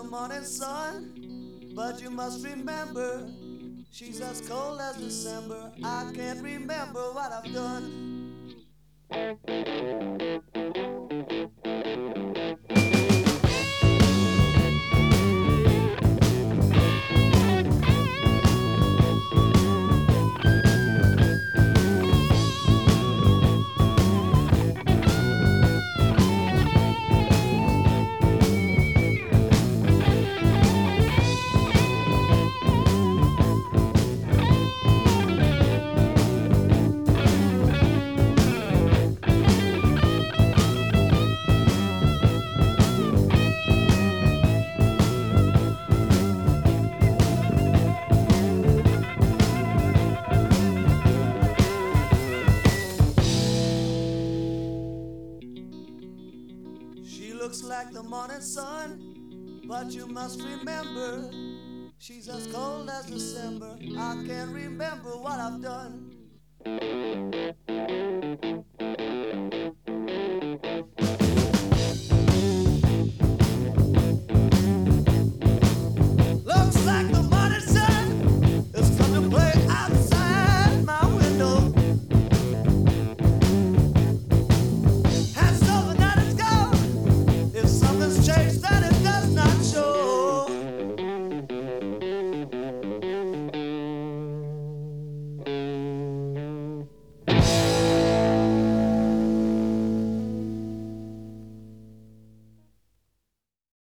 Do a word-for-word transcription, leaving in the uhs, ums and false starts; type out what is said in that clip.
morning sun, but you must remember, she's as cold as December. I can't remember what I've done. She looks like the morning sun, but you must remember, she's as cold as December. I can't remember what I've done.